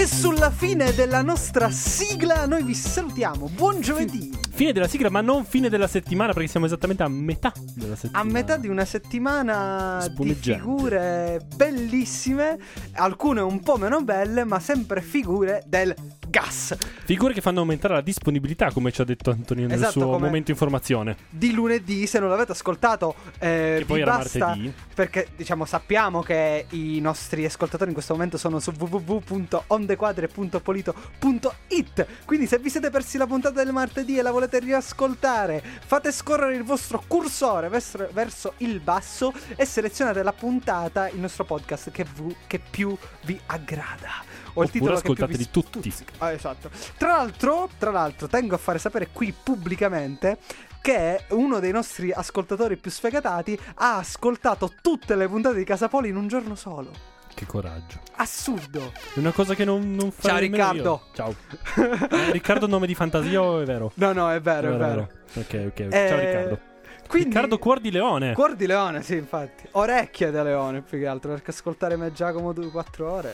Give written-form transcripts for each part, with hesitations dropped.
E sulla fine della nostra sigla noi vi salutiamo. Buon giovedì. Fine della sigla, ma non fine della settimana, perché siamo esattamente a metà della settimana. A metà di una settimana di figure bellissime, alcune un po' meno belle, ma sempre figure del gas. Figure che fanno aumentare la disponibilità, come ci ha detto Antonio nel suo momento informazione. Di lunedì, se non l'avete ascoltato, che poi era martedì. Perché diciamo sappiamo che i nostri ascoltatori in questo momento sono su www.ondequadre.polito.it. Quindi se vi siete persi la puntata del martedì e la volete riascoltare, fate scorrere il vostro cursore verso il basso e selezionate la puntata, il nostro podcast che più vi aggrada. O il titolo ascoltateli tutti. Esatto. Tra l'altro tengo a fare sapere qui pubblicamente che uno dei nostri ascoltatori più sfegatati ha ascoltato tutte le puntate di Casapoli in un giorno solo. Che coraggio. Assurdo. È una cosa che non fa. Ciao Riccardo. Io. Ciao. Riccardo nome di fantasia o è vero? No, è vero. Ok. Ciao Riccardo. Quindi, Riccardo Cuor di Leone. Cuor di Leone, sì, infatti. Orecchie da leone più che altro, perché ascoltare me Giacomo 4 ore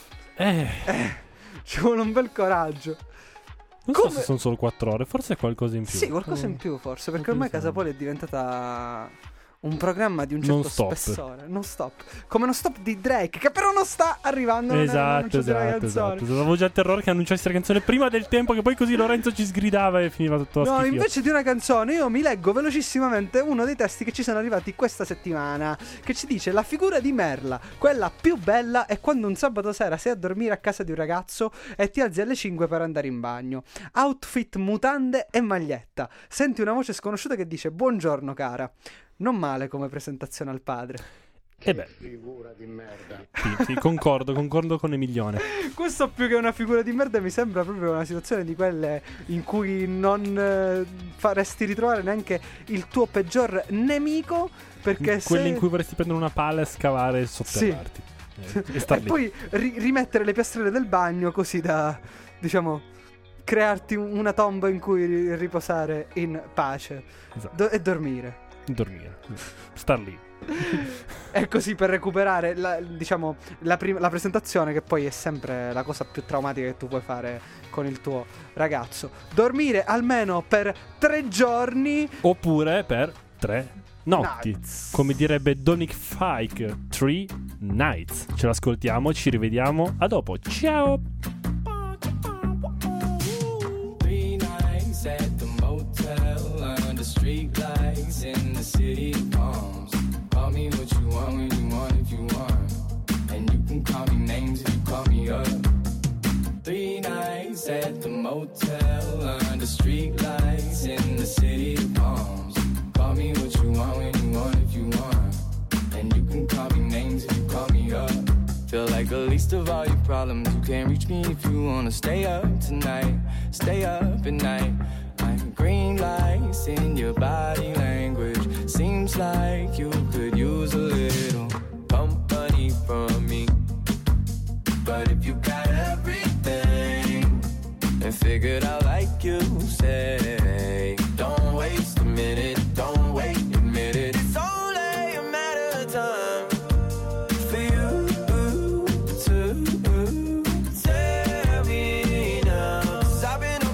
ci vuole un bel coraggio. Non so se sono solo 4 ore, forse è qualcosa in più. Sì, qualcosa in più forse, perché ormai Casapoli è diventata un programma di un certo spessore. Non stop. Come non stop di Drake, che però non sta arrivando. Esatto. Avevo già il terrore che annunciassi la canzone prima del tempo, che poi così Lorenzo ci sgridava e finiva tutto a schifio. No, invece di una canzone io mi leggo velocissimamente uno dei testi che ci sono arrivati questa settimana, che ci dice: la figura di Merla, quella più bella, è quando un sabato sera sei a dormire a casa di un ragazzo e ti alzi alle 5 per andare in bagno. Outfit, mutande e maglietta. Senti una voce sconosciuta che dice: buongiorno cara. Non male come presentazione al padre. Figura di merda. Sì, concordo con Emilione. Questo più che una figura di merda mi sembra proprio una situazione di quelle in cui non faresti ritrovare neanche il tuo peggior nemico, perché quelle in cui vorresti prendere una pala e scavare e sotterrarti. E poi rimettere le piastrelle del bagno così da, diciamo, crearti una tomba in cui riposare in pace. Esatto. E dormire, star lì. è così per recuperare la presentazione, che poi è sempre la cosa più traumatica che tu puoi fare con il tuo ragazzo. Dormire almeno per 3 giorni oppure per 3 notti nights. Come direbbe Dominic Fike, 3 nights. Ce l'ascoltiamo, ci rivediamo a dopo. Ciao. Street lights in the city palms. Call me what you want when you want, if you want. And you can call me names if you call me up. 3 nights at the motel under street lights in the city palms. Call me what you want when you want, if you want. And you can call me names if you call me up. Feel like the least of all your problems. You can't reach me if you wanna stay up tonight. Stay up at night. Green lights in your body language. Seems like you could use a little company from me. But if you got everything and figured out like you say, don't waste a minute, don't wait, admit it. It's only a matter of time for you to tell me now. 'Cause I've been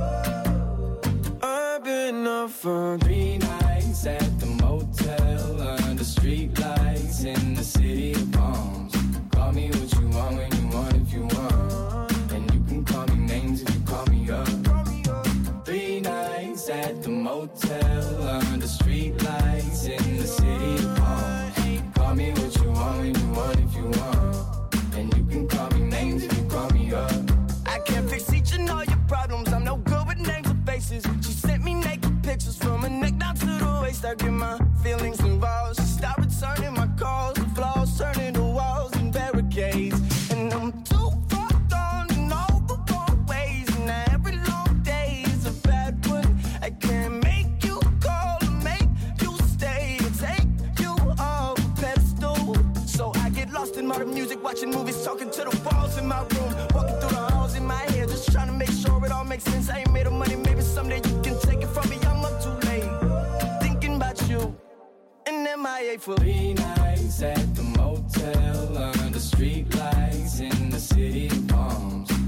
up for 3 nights at the motel under street lights in the city of palms. Call me what you want when you want, if you want. And you can call me names if you call me up. 3 nights at the motel under street lights in the city of palms. Call me what you want when you want, if you want. And you can call me names if you call me up. I can't fix each and all your problems. I'm no good with names or faces. She sent me naked pictures from her neck down to the waist. I get my feelings involved. She stopped returning my calls. The flaws turning to walls and barricades. And I'm too far gone in all the wrong ways. And every long day is a bad one. I can't make you call or make you stay or take you off a pedestal. So I get lost in modern music, watching movies, talking to the walls in my room, walking through the halls in my head, just trying to make sure it all makes sense. I ain't made of money, maybe someday you can take it from me. I'm up too late, thinking about you. And MIA for 3 nights at the motel under street lights in the city of palms.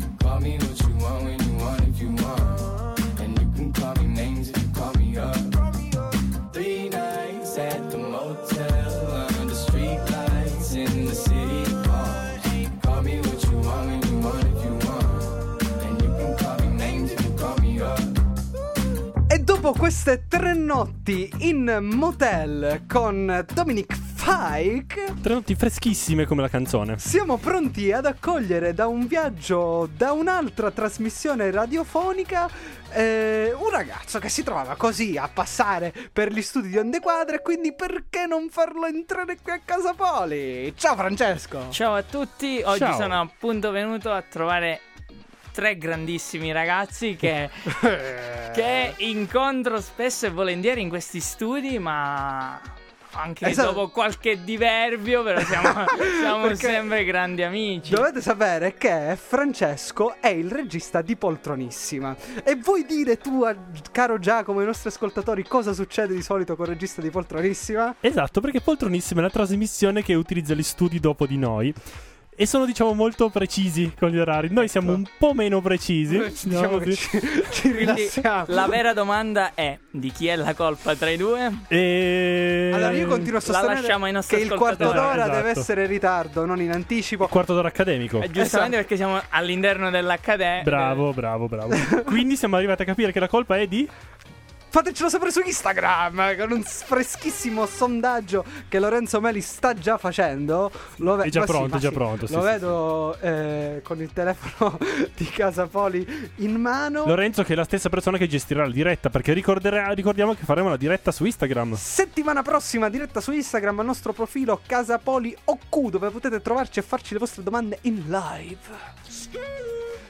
Dopo queste 3 notti in motel con Dominic Fike, 3 notti freschissime come la canzone. siamo pronti ad accogliere da un viaggio, da un'altra trasmissione radiofonica, un ragazzo che si trovava così a passare per gli studi di Onde Quadre, e quindi perché non farlo entrare qui a Casa Poli? Ciao Francesco! Ciao a tutti, oggi Ciao. sono appunto venuto a trovare 3 grandissimi ragazzi che incontro spesso e volentieri in questi studi, ma anche Esatto. dopo qualche diverbio, però siamo Perché sempre grandi amici. Dovete sapere che Francesco è il regista di Poltronissima. E vuoi dire tu, caro Giacomo, ai nostri ascoltatori, cosa succede di solito con il regista di Poltronissima? Esatto, perché Poltronissima è la trasmissione che utilizza gli studi dopo di noi. E sono, diciamo, molto precisi con gli orari. Noi siamo un po' meno precisi. Diciamo che ci Quindi rilassiamo. la vera domanda è: di chi è la colpa tra i due? E... Allora io continuo a La lasciamo sostenere ai nostri che il quarto ascoltatori. d'ora Esatto. deve essere in ritardo, non in anticipo. quarto d'ora accademico. Giustamente perché siamo all'interno dell'Accademia. Bravo. Quindi siamo arrivati a capire che la colpa è di... Fatecelo sapere su Instagram con un freschissimo sondaggio che Lorenzo Meli sta già facendo. È già pronto, sì, Lo sì, vedo con il telefono di Casa Poli in mano. Lorenzo, che è la stessa persona che gestirà la diretta, perché ricordiamo che faremo la diretta su Instagram. Settimana prossima diretta su Instagram al nostro profilo Casa Poli OQ, dove potete trovarci e farci le vostre domande in live.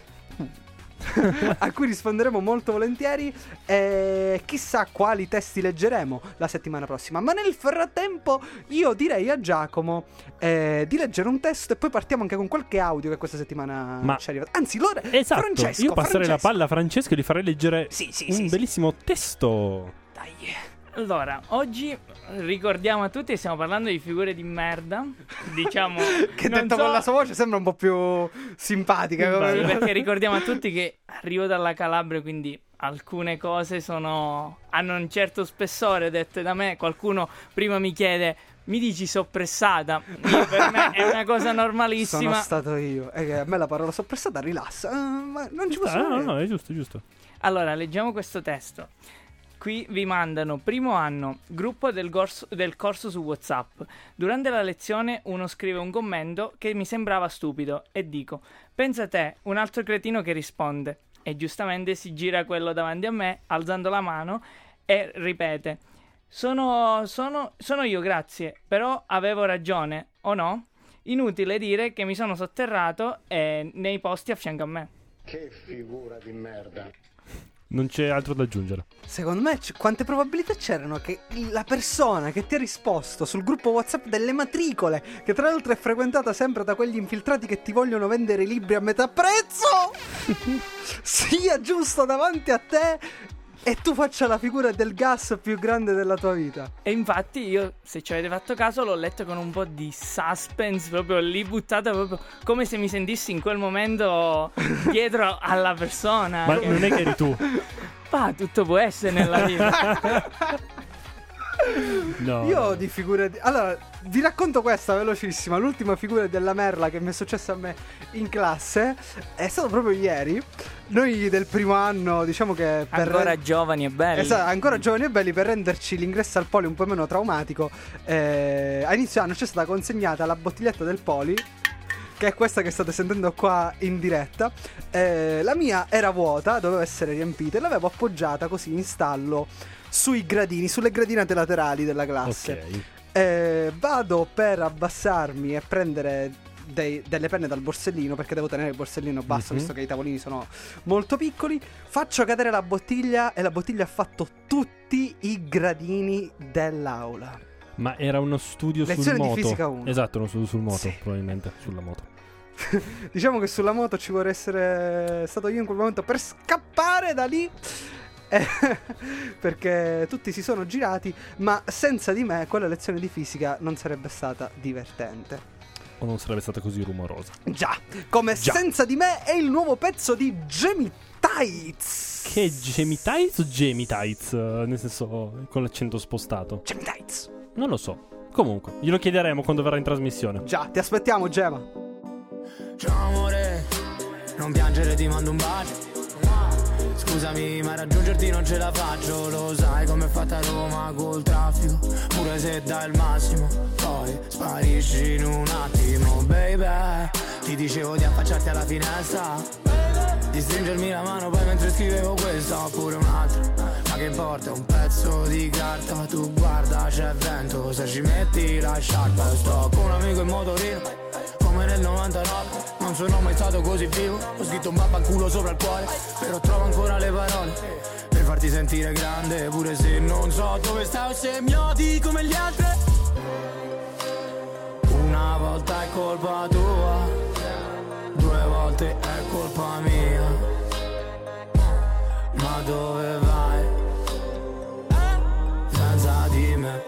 A cui risponderemo molto volentieri. Chissà quali testi leggeremo la settimana prossima. Ma nel frattempo io direi a Giacomo di leggere un testo, e poi partiamo anche con qualche audio che questa settimana ci è arrivato. Anzi, Esatto, Francesco, io passerei la Francesco. palla a Francesco e gli farei leggere un bellissimo testo. Dai. Allora, oggi ricordiamo a tutti che stiamo parlando di figure di merda. Diciamo Che non detto so- con la sua voce sembra un po' più simpatica. come- Sì, perché ricordiamo a tutti che arrivo dalla Calabria, quindi alcune cose hanno un certo spessore dette da me. Qualcuno prima mi chiede: mi dici soppressata? Per me è una cosa normalissima. Sono stato io. E a me la parola soppressata rilassa. Ma non ci posso No, è giusto. Allora, leggiamo questo testo. Qui vi mandano: primo anno, gruppo del corso su WhatsApp. Durante la lezione uno scrive un commento che mi sembrava stupido e dico: pensa te, un altro cretino che risponde. E giustamente si gira quello davanti a me, alzando la mano, e ripete: sono io, grazie, però avevo ragione, o no? Inutile dire che mi sono sotterrato nei posti a fianco a me. Che figura di merda. Non c'è altro da aggiungere. Secondo me quante probabilità c'erano che la persona che ti ha risposto sul gruppo WhatsApp delle matricole, che tra l'altro è frequentata sempre da quegli infiltrati che ti vogliono vendere i libri a metà prezzo, sia giusto davanti a te e tu faccia la figura del gas più grande della tua vita. E infatti io, se ci avete fatto caso, l'ho letto con un po' di suspense, proprio lì buttata, proprio come se mi sentissi in quel momento dietro alla persona. Ma non è che eri tu. Ma tutto può essere nella vita. No. Io di figure allora, vi racconto questa velocissima. L'ultima figura della merla che mi è successa a me in classe è stato proprio ieri. Noi del primo anno, diciamo che Ancora giovani e belli. esatto, ancora giovani e belli, per renderci l'ingresso al Poli un po' meno traumatico, a inizio anno ci è stata consegnata la bottiglietta del Poli, che è questa che state sentendo qua in diretta. La mia era vuota, doveva essere riempita, e l'avevo appoggiata così in stallo sui gradini, sulle gradinate laterali della classe. Ok. Vado per abbassarmi e prendere delle penne dal borsellino, perché devo tenere il borsellino basso, visto che i tavolini sono molto piccoli. Faccio cadere la bottiglia e la bottiglia ha fatto tutti i gradini dell'aula. Ma era uno studio sul Lezione di moto. fisica 1. Esatto, uno studio sul moto, Sì. probabilmente, sulla moto. Diciamo che sulla moto ci vorrei essere stato io in quel momento per scappare da lì, perché tutti si sono girati, ma senza di me quella lezione di fisica non sarebbe stata divertente. O non sarebbe stata così rumorosa. Già, come Già. Senza di me è il nuovo pezzo di Jamie Tights. Che Jamie Tights o Jamie Tights? Nel senso, con l'accento spostato. Jamie Tights. Non lo so. Comunque, glielo chiederemo quando verrà in trasmissione. Già, ti aspettiamo, Gemma. Ciao amore, non piangere, ti mando un bacio. Scusami ma raggiungerti non ce la faccio. Lo sai com'è fatta Roma col traffico. Pure se dai il massimo poi sparisci in un attimo, baby. Ti dicevo di affacciarti alla finestra, di stringermi la mano poi mentre scrivevo questa oppure un'altra. Ma che importa, un pezzo di carta. Tu guarda c'è vento, se ci metti la sciarpa. Sto con un amico in motorino come nel 99. Non sono mai stato così vivo. Ho scritto un babbanculo sopra il cuore, però trovo ancora le parole per farti sentire grande. Pure se non so dove stai o se mi odi come gli altri. Una volta è colpa tua, 2 volte è colpa mia. Ma dove vai senza di me?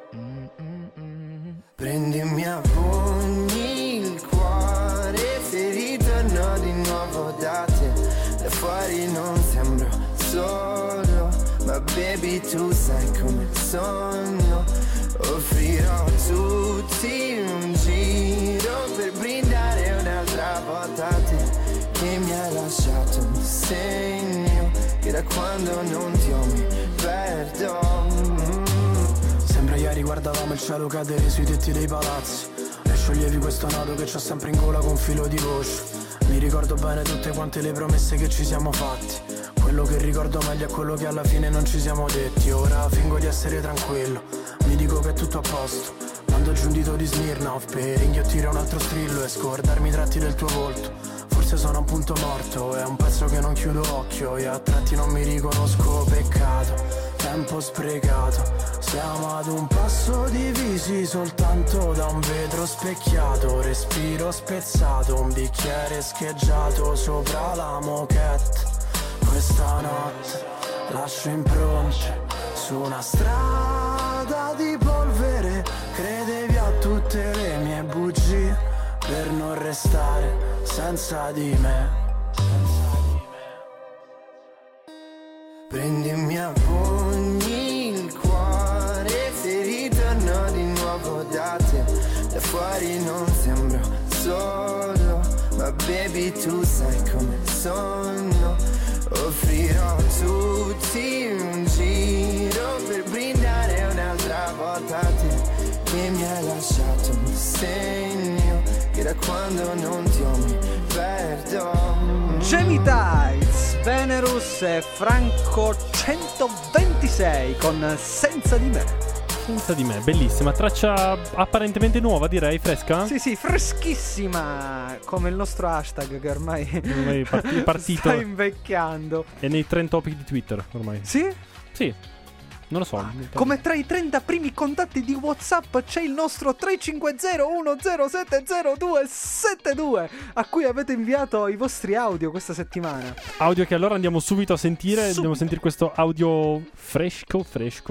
Prendimi a pugni il cuore se ritorno di nuovo da te. Da fuori non sembro solo, ma baby tu sai come sono. Offrirò tutti un giro per brindare un'altra volta a te, che mi hai lasciato un segno che da quando non ti ho mi perdo. Sembra ieri guardavamo il cielo cadere sui tetti dei palazzi e scioglievi questo nodo che c'ho sempre in gola con filo di voce. Mi ricordo bene tutte quante le promesse che ci siamo fatti. Quello che ricordo meglio è quello che alla fine non ci siamo detti. Ora fingo di essere tranquillo, mi dico che è tutto a posto. Mando giù un dito di Smirnoff per inghiottire un altro strillo e scordarmi i tratti del tuo volto. Forse sono un punto morto, è un pezzo che non chiudo occhio e a tratti non mi riconosco, peccato, tempo sprecato. Siamo ad un passo divisi soltanto da un vetro specchiato. Respiro spezzato, un bicchiere scheggiato sopra la moquette. Questa notte lascio impronte su una strada di polvere. Credevi a tutte le mie bugie per non restare senza di me. Prendimi a pugni il cuore se ritorno di nuovo da te. Da fuori non sembro solo, ma baby tu sai come sono. Offrirò tutti un giro per brindare un'altra volta a te, che mi hai lasciato un segno che da quando non ti ho mi perdo. Jamie Tights, Venerus e Franco 126 con Senza di me. Senza di me, bellissima. Traccia apparentemente nuova, direi, fresca. Sì, sì, freschissima. Come il nostro hashtag che ormai Ormai è partito. sta invecchiando. È nei trend topic di Twitter ormai. Sì? Sì. Non lo so. Come tra i 30 primi contatti di WhatsApp c'è il nostro 35010700272 a cui avete inviato i vostri audio questa settimana. Audio che allora andiamo subito a sentire. Andiamo a sentire questo audio fresco.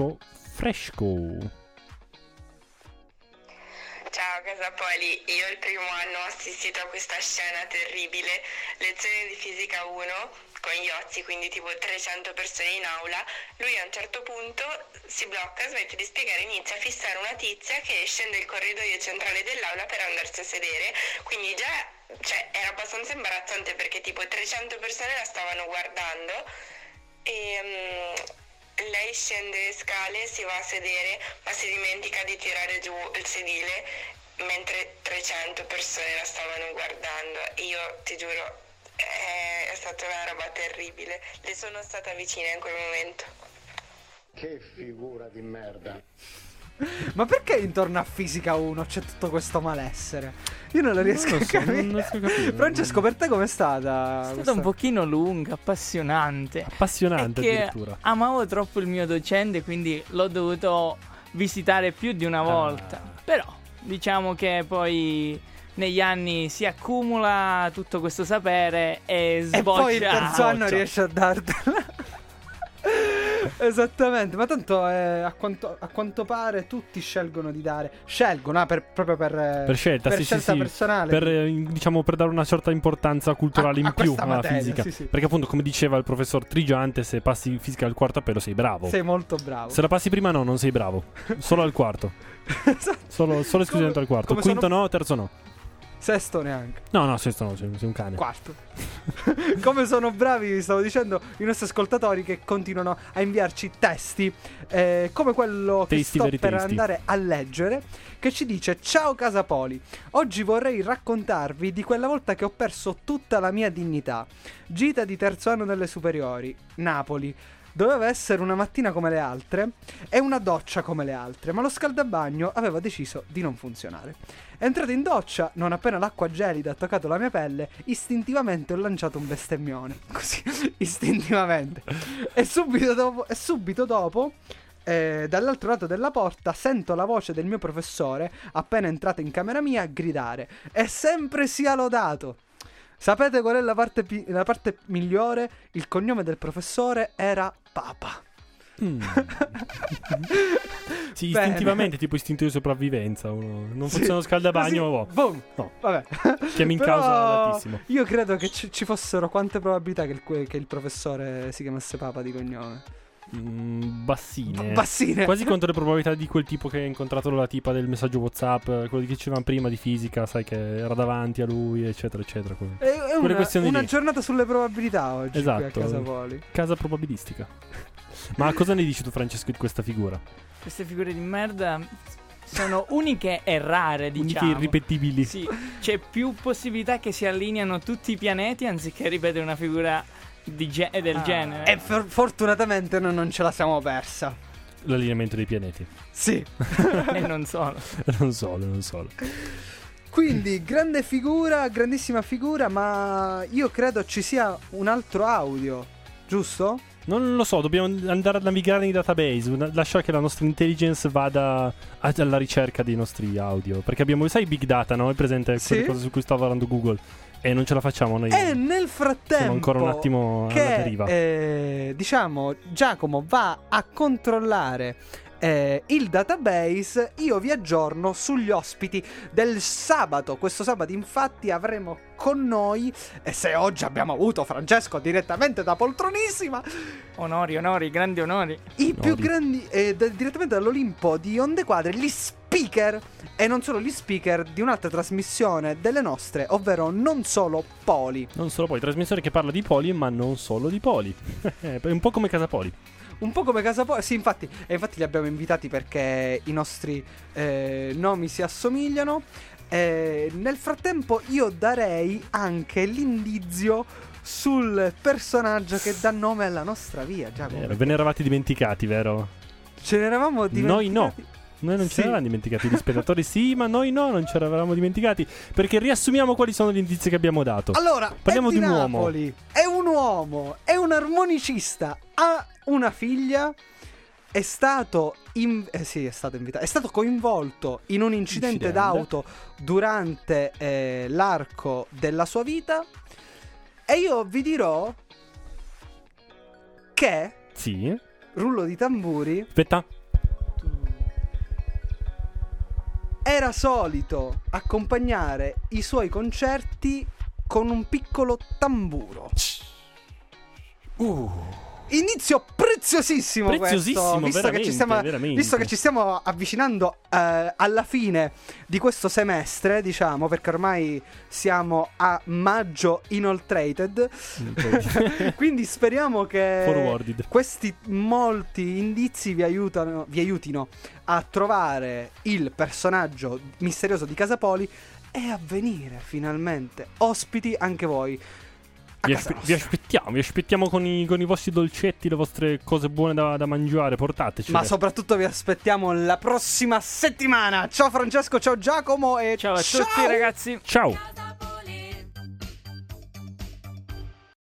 Ciao Casapoli, io il primo anno ho assistito a questa scena terribile, lezione di fisica 1 con Iozzi, quindi tipo 300 persone in aula. Lui a un certo punto si blocca, smette di spiegare, inizia a fissare una tizia che scende il corridoio centrale dell'aula per andarsi a sedere, quindi già era abbastanza imbarazzante perché tipo 300 persone la stavano guardando e lei scende le scale, si va a sedere, ma si dimentica di tirare giù il sedile mentre 300 persone la stavano guardando. Io ti giuro, è stata una roba terribile. Le sono stata vicina in quel momento. Che figura di merda. Ma perché intorno a Fisica 1 c'è tutto questo malessere? Io non lo riesco a capire. Non riesco a capire. Francesco, per te com'è stata? È stata un pochino lunga, appassionante. Appassionante È che addirittura. amavo troppo il mio docente, quindi l'ho dovuto visitare più di una volta. Però diciamo che poi negli anni si accumula tutto questo sapere e sboccia. E poi il terzo anno Sboccia. riesce a dartela. Esattamente, ma tanto a quanto pare tutti scelgono di dare. Proprio per scelta, per sì, scelta sì, personale. Diciamo per dare una certa importanza culturale A in più questa alla materia, fisica. sì, sì. Perché appunto, come diceva il professor Trigiante, se passi fisica al quarto appello sei bravo. Sei molto bravo. Se la passi prima no, non sei bravo. Solo al quarto. Esatto. Solo esclusivamente al quarto. come Quinto sono- no, terzo no. Sesto neanche. No, sesto no, sei un cane. Quarto. Come sono bravi, stavo dicendo, i nostri ascoltatori che continuano a inviarci testi, come quello che Tasty, sto very per tasty. andare a leggere, che ci dice: ciao Casapoli, oggi vorrei raccontarvi di quella volta che ho perso tutta la mia dignità. Gita di terzo anno delle superiori, Napoli. Doveva essere una mattina come le altre e una doccia come le altre, ma lo scaldabagno aveva deciso di non funzionare. Entrato in doccia, non appena l'acqua gelida ha toccato la mia pelle, istintivamente ho lanciato un bestemmione. Così, istintivamente. E subito dopo, dall'altro lato della porta, sento la voce del mio professore, appena entrato in camera mia, gridare: "E sempre sia lodato!" Sapete qual è la parte migliore? Il cognome del professore era Papa. Sì, Bene. istintivamente, tipo istinto di sopravvivenza. Non Sì, funziona lo scaldabagno, così, ma boom. no. Vabbè. Chiami in Però causa altissimo. io credo che ci fossero quante probabilità che il professore si chiamasse Papa di cognome. Bassine. Bassine. Quasi contro le probabilità di quel tipo che ha incontrato la tipa del messaggio WhatsApp, quello che dicevamo prima di fisica, sai, che era davanti a lui, eccetera, eccetera. È quelle questioni una lì. giornata sulle probabilità oggi Esatto. qui a Casapoli. Casa probabilistica. Ma cosa ne dici tu, Francesco, di questa figura? Queste figure di merda sono uniche e rare, Uniche diciamo. irripetibili. Sì, c'è più possibilità che si allineano tutti i pianeti anziché ripetere una figura del genere. E fortunatamente noi non ce la siamo persa. L'allineamento dei pianeti. Sì. E non solo. non solo. Quindi, grande figura, grandissima figura, ma io credo ci sia un altro audio, giusto? Non lo so, dobbiamo andare a navigare nei database, lasciare che la nostra intelligence vada alla ricerca dei nostri audio. Perché abbiamo, sai, big data, no? È presente quelle Sì. cose su cui sta lavorando Google. E non ce la facciamo noi. E nel frattempo Siamo ancora un attimo alla deriva. Diciamo, Giacomo va a controllare il database, io vi aggiorno sugli ospiti del sabato. Questo sabato infatti avremo con noi, e se oggi abbiamo avuto Francesco direttamente da Poltronissima, Onori, grandi onori. i più grandi, direttamente dall'Olimpo di Onde Quadre, gli speaker, e non solo gli speaker di un'altra trasmissione delle nostre, ovvero Non Solo Poli. Non solo poli, trasmissione che parla di poli, ma non solo di poli. È un po' come Casapoli. Un po' come Casapoli, sì, infatti li abbiamo invitati perché i nostri nomi si assomigliano. Nel frattempo io darei anche l'indizio sul personaggio che dà nome alla nostra via, Giacomo. Ve ne eravate dimenticati, vero? Ce ne eravamo dimenticati. Noi no. Noi non Sì. ce ne eravamo dimenticati, gli spettatori sì, ma noi no, non ce ne eravamo dimenticati. Perché riassumiamo quali sono gli indizi che abbiamo dato. Allora, Parliamo è di un uomo. Napoli, è un uomo, è un armonicista, ha una figlia, è stato invitato, è stato coinvolto in un incidente d'auto durante l'arco della sua vita, e io vi dirò che, Sì. rullo di tamburi, Aspetta. era solito accompagnare i suoi concerti con un piccolo tamburo. Inizio preziosissimo, Preziosissimo, questo, veramente. visto che ci stiamo avvicinando alla fine di questo semestre, diciamo, perché ormai siamo a maggio inoltrated. Quindi speriamo che Forwarded. questi molti indizi vi aiutino a trovare il personaggio misterioso di Casapoli e a venire finalmente ospiti anche voi. Vi aspettiamo con i vostri dolcetti, le vostre cose buone da mangiare, portateci. Ma soprattutto vi aspettiamo la prossima settimana. Ciao Francesco, ciao Giacomo e Ciao a tutti ragazzi. Ciao.